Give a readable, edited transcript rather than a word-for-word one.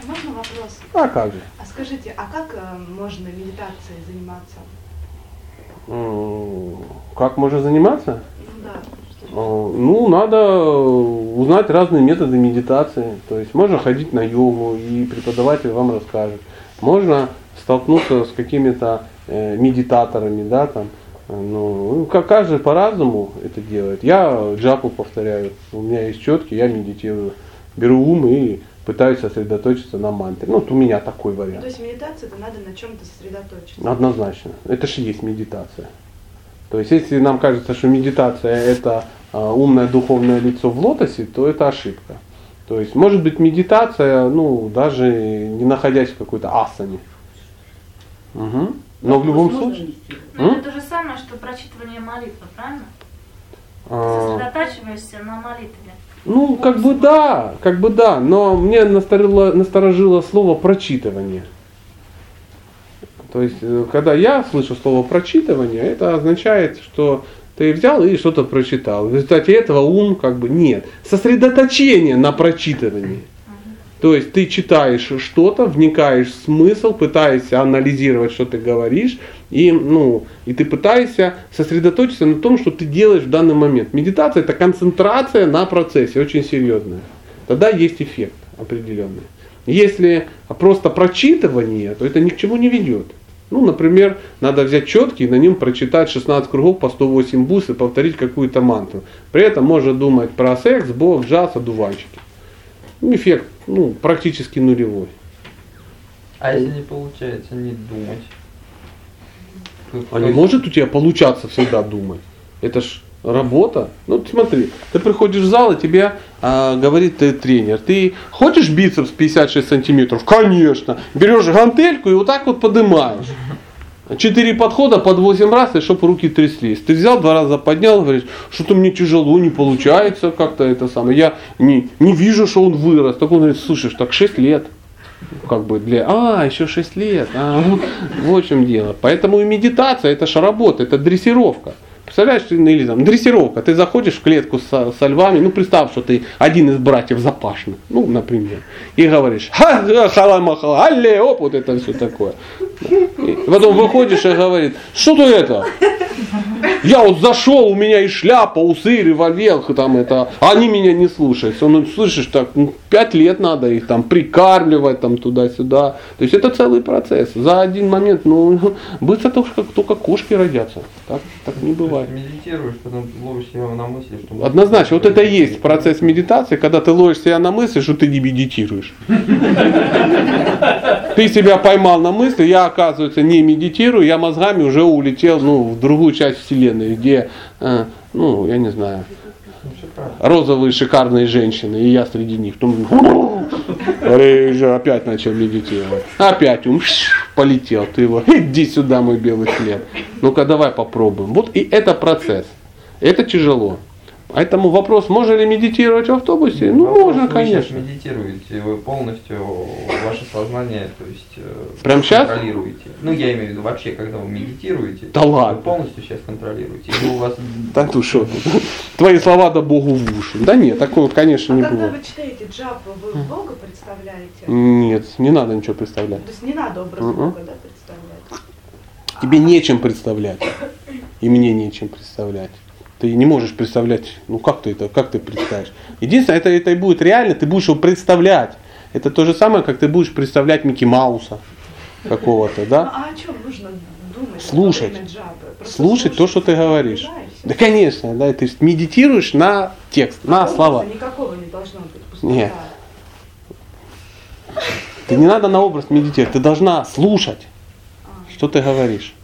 А можно вопрос? А как же? А скажите, а как можно медитацией заниматься? Как можно заниматься? Ну да. Ну, надо узнать разные методы медитации. То есть можно ходить на йогу, и преподаватель вам расскажет. Можно столкнуться с какими-то медитаторами, да, там. Ну, каждый по-разному это делает. Я джапу повторяю, у меня есть четки, я медитирую. Беру ум и пытаюсь сосредоточиться на мантре. Ну, вот у меня такой вариант. То есть медитация, это надо на чем-то сосредоточиться. Однозначно. Это же есть медитация. То есть, если нам кажется, что медитация это умное духовное лицо в лотосе, то это ошибка. То есть, может быть медитация, ну, даже не находясь в какой-то асане. Угу. Но в любом случае... Ну, это то же самое, что прочитывание молитвы, правильно? Сосредотачиваешься на молитве. Ну, как бы да, но мне насторожило слово прочитывание. То есть, когда я слышу слово прочитывание, это означает, что ты взял и что-то прочитал. В результате этого ум как бы нет. Сосредоточение на прочитывании. То есть ты читаешь что-то, вникаешь в смысл, пытаешься анализировать, что ты говоришь, и ты пытаешься сосредоточиться на том, что ты делаешь в данный момент. Медитация это концентрация на процессе, очень серьезная. Тогда есть эффект определенный. Если просто прочитывание, то это ни к чему не ведет. Ну, например, надо взять четки и на нем прочитать 16 кругов по 108 бус и повторить какую-то мантру. При этом можно думать про секс, бог, джаз, одуванчики. Эффект практически нулевой. А если не получается не думать? А не может у тебя получаться всегда думать? Это ж работа. Ну смотри, ты приходишь в зал, и тебе говорит тренер, ты хочешь бицепс 56 сантиметров? Конечно. Берешь гантельку и вот так вот поднимаешь. 4 подхода под 8 раз, и чтобы руки тряслись. Ты взял, 2 раза поднял, говоришь, что-то мне тяжело, не получается как-то это самое. Я не вижу, что он вырос. Так он говорит, слушай, так 6 лет. Как бы еще 6 лет. Вот в чем дело. Поэтому и медитация, это же работа, это дрессировка. Представляешь, или там дрессировка. Ты заходишь в клетку со львами, представь, что ты один из братьев Запашных, например, и говоришь, халамахала, алле, оп, вот это все такое. И потом выходишь и говорит, что ты это? Я вот зашел, у меня и шляпа, усы, револьвер, там это, они меня не слушаются. Слышишь, так 5 лет надо их там прикармливать там туда-сюда. То есть это целый процесс. За один момент, быстро только кошки родятся. Так не бывает. Медитируешь, потом ловишь себя на мысли, что... Однозначно, вот это и есть процесс медитации, когда ты ловишь себя на мысли, что ты не медитируешь. Ты себя поймал на мысли, я, оказывается, не медитирую, я мозгами уже улетел в другую часть Вселенной, где, я не знаю, розовые шикарные женщины, и я среди них. Опять начал медитировать. Опять полетел. Ты его, иди сюда, мой белый хлеб. Ну-ка, давай попробуем. Вот и это процесс. Это тяжело. Поэтому вопрос, можно ли медитировать в автобусе? Можно, конечно. Вы сейчас медитируете, вы полностью ваше сознание, то есть прям сейчас? Контролируете. Я имею в виду вообще, когда вы медитируете, да ладно. Вы полностью сейчас контролируете. Или у вас... Да ну что, твои слова да Богу в уши. Да нет, такого, конечно, не бывает. Когда вы читаете джапу, вы Бога представляете? Нет, не надо ничего представлять. То есть не надо образ Бога, представлять? Тебе нечем представлять. И мне нечем представлять. Ты не можешь представлять, как ты представишь. Единственное, это и будет реально, ты будешь его представлять. Это то же самое, как ты будешь представлять Микки Мауса какого-то, да? А о чем нужно думать? Слушать то, что ты говоришь. Да, конечно, да, ты медитируешь на текст, на слова. Никакого не должно быть. Нет. Ты не надо на образ медитировать, ты должна слушать, что ты говоришь.